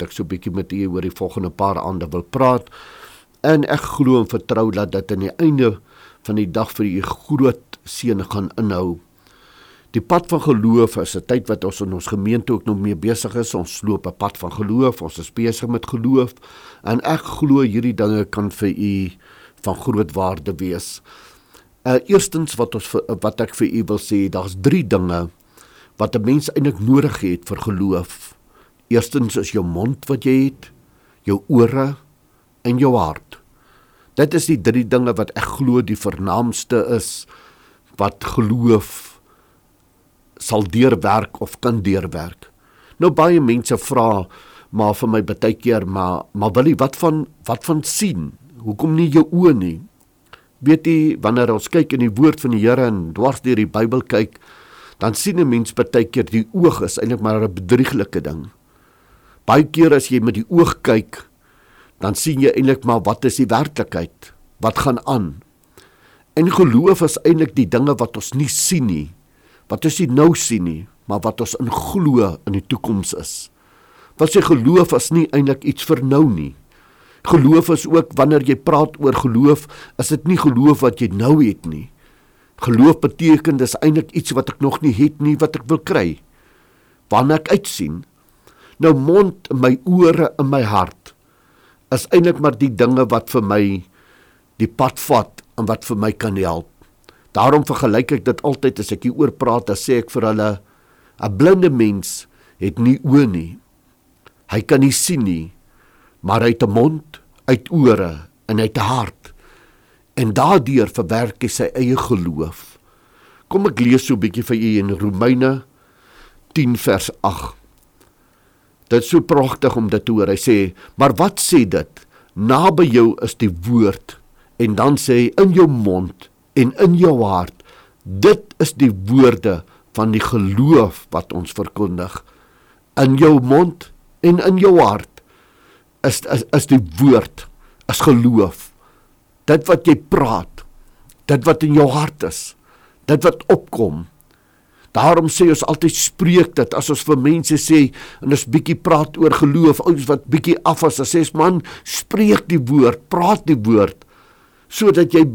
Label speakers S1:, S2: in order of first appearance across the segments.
S1: ek so 'n bietjie met u oor die volgende paar aande wil praat. En ek glo en vertrou dat dit aan die einde van die dag vir u groot seën gaan inhou. Die pad van geloof is 'n tyd wat ons in ons gemeente ook nog mee besig is. Ons loop 'n pad van geloof, ons is besig met geloof, en ek glo hierdie dinge kan vir u van groot waarde wees. Eerstens wat ek vir u wil sê, daar's 3 dinge wat 'n mens eintlik nodig het vir geloof. Eerstens is jou mond wat jy het, jou ore en jou hart. Dit is die 3 dinge wat ek glo die vernaamste is, wat geloof sal deurwerk of kan deurwerk. Nou baie mense vra maar vir my baie keer, maar Willie, wat van sien? Hoekom nie jou oë nie? Weet jy, wanneer ons kyk in die woord van die Here en dwars deur die Bybel kyk, dan sien 'n mens baie keer die oog is eintlik maar 'n bedrieglike ding. Baie keer as jy met die oog kyk, dan sien jy eintlik maar wat is die werklikheid, wat gaan aan. En geloof is eintlik die dinge wat ons nie sien nie, wat ons nie nou sien nie, maar wat ons in glo in die toekoms is. Wat sê geloof is nie eintlik iets vir nou nie. Geloof is ook, wanneer jy praat oor geloof, is dit nie geloof wat jy nou het nie. Geloof beteken, dis eintlik iets wat ek nog nie het nie, wat ek wil kry, waarna ek uitsien. Nou mond, my ore en my hart, is eintlik maar die dinge wat vir my die pad vat, en wat vir my kan help. Daarom vergelyk ek dit altyd, as ek hieroor praat, dan sê ek vir hulle, 'n blinde mens het nie oë nie. Hy kan nie sien nie, maar hy het 'n mond, uit ore en uit 'n hart. En daardeur verwerk hy sy eie geloof. Kom ek lees so 'n bietjie vir u in Romeine 10 vers 8. Dit is so pragtig om dit te hoor. Hy sê, maar wat sê dit? Naby jou is die woord, en dan sê hy, in jou mond en in jou hart. Dit is die woorde van die geloof wat ons verkondig. In jou mond en in jou hart is die woord, is geloof. Dit wat jy praat, dit wat in jou hart is, dit wat opkom. Daarom sê ons altyd, spreek dit, as ons vir mense sê, en ons bietjie praat oor geloof, ons wat bietjie af is, dan sê man, spreek die woord, praat die woord, sodat jy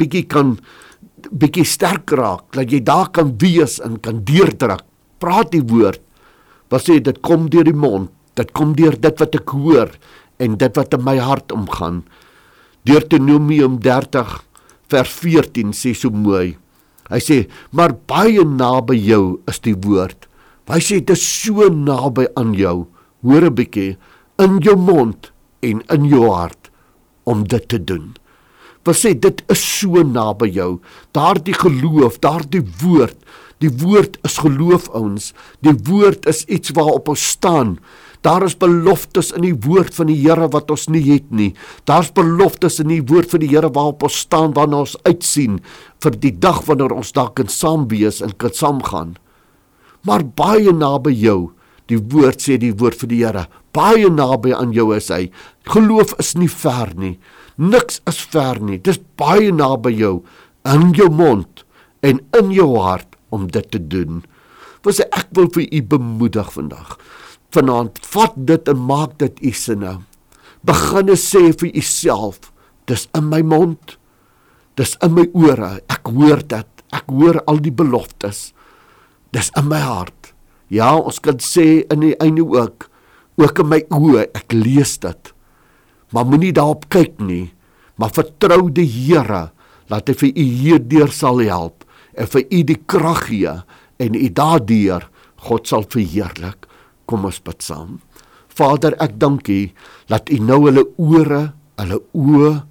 S1: bietjie sterk raak, dat jy daar kan wees en kan deurdruk. Praat die woord, wat sê, dit kom deur die mond, dit kom deur dit wat ek hoor, en dit wat in my hart omgaan. Deuteronomium 30 vers 14 sê so mooi, hy sê, maar baie naby jou is die woord. Hy sê, dit is so naby aan jou, hoor 'n bietjie, in jou mond en in jou hart, om dit te doen. Wat sê, dit is so naby jou, daardie geloof, daardie woord, die woord is geloof ons, die woord is iets waarop ons staan. Daar is beloftes in die woord van die Here wat ons nie het nie. Daar's beloftes in die woord van die Here waarop ons staan, waarna ons uitsien vir die dag wanneer ons daar kan saam wees en kan saamgaan. Maar baie naby jou, die woord sê die woord van die Here, baie naby aan jou is hy. Geloof is nie ver nie. Niks is ver nie. Dis baie naby jou, in jou mond en in jou hart om dit te doen. Want ek wil vir u bemoedig vanaand, vat dit en maak dit u sinne. Begin sê vir u self, dis in my mond, dis in my ore, ek hoor dit, ek hoor al die beloftes, dis in my hart. Ja, ons kan sê in die einde ook in my oë, ek lees dit, maar moenie daarop kyk nie, maar vertrou die Here, dat hy vir u hierdeur sal help, en vir u die krag gee, en u daardeur God sal verheerlik. Kom ons bid saam. Vader, ek dank u, dat u nou hulle ore, hulle oë,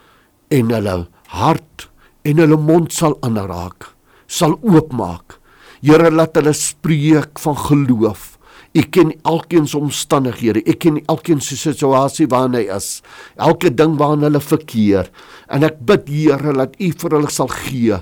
S1: en hulle hart, en hulle mond sal aanraak, sal oopmaak. Here, laat hulle spreek van geloof. U ken elkeen se omstandighede, u ken elkeen se situasie waarin hy is, elke ding waarin hulle verkeer, en ek bid, Here, dat u vir hulle sal gee,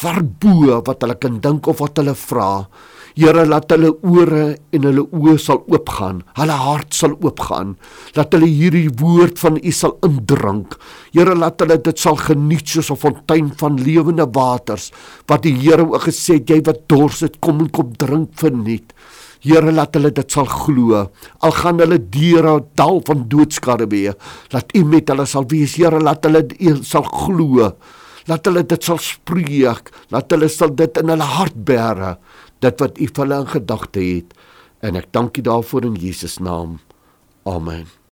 S1: verbo wat hulle kan dink of wat hulle vra. Here, laat hulle ore en hulle oë sal oopgaan, hulle hart sal oopgaan, laat hulle hierdie woord van u sal indrink. Here, laat hulle dit sal geniet soos 'n fontein van lewende waters, wat die Here ook gesê het, jy wat dors het, kom en kom drink verniet. Here, laat hulle dit sal glo, al gaan hulle deur 'n dal van doodskarwe, laat U met hulle sal wees, Here, laat hulle sal glo, laat hulle dit sal spreek, laat hulle sal dit in hulle hart bære, dit wat U vir hulle in gedagte het, en ek dank U daarvoor in Jesus naam, amen.